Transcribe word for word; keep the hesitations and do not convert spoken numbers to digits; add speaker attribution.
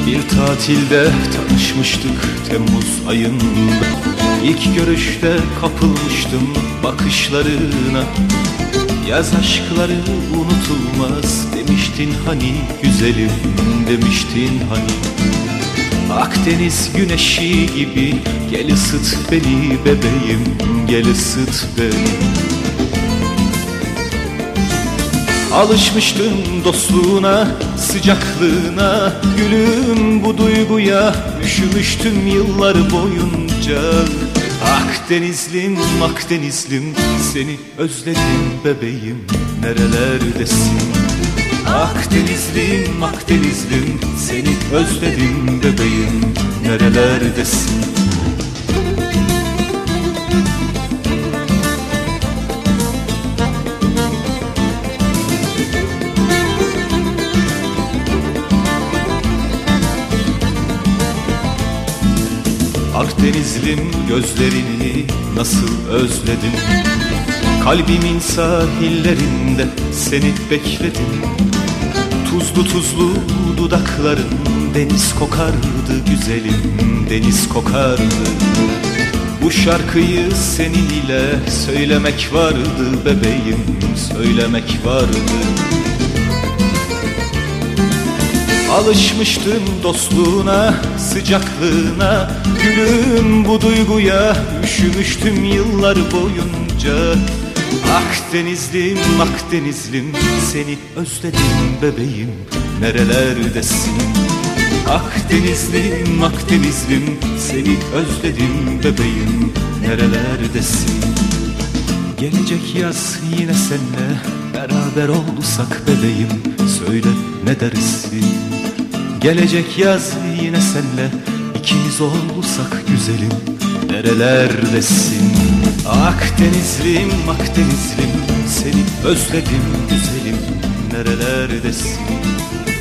Speaker 1: Bir tatilde tanışmıştık Temmuz ayında. İlk görüşte kapılmıştım bakışlarına. Yaz aşkları unutulmaz demiştin hani güzelim, demiştin hani. Akdeniz güneşi gibi gel ısıt beni bebeğim, gel ısıt beni. Alışmıştım dostluğuna, sıcaklığına, gülüm bu duyguya üşümüştüm yıllar boyunca. Akdenizlim, Akdenizlim, seni özledim bebeğim, nerelerdesin? Akdenizlim, Akdenizlim, seni özledim bebeğim, nerelerdesin? Akdenizlim, gözlerini nasıl özledim. Kalbimin sahillerinde seni bekledim. Tuzlu tuzlu dudakların deniz kokardı güzelim, deniz kokardı. Bu şarkıyı seninle söylemek vardı bebeğim, söylemek vardı. Alışmıştım dostluğuna, sıcaklığına, gülüm bu duyguya üşümüştüm yıllar boyunca. Akdenizlim, Akdenizlim, seni özledim bebeğim, nerelerdesin? Akdenizlim, Akdenizlim, seni özledim bebeğim, nerelerdesin? Gelecek yaz yine seninle beraber olsak bebeğim, söyle ne dersin? Gelecek yaz yine senle ikimiz olsak güzelim, nerelerdesin? Akdenizlim, Akdenizlim, seni özledim güzelim, nerelerdesin?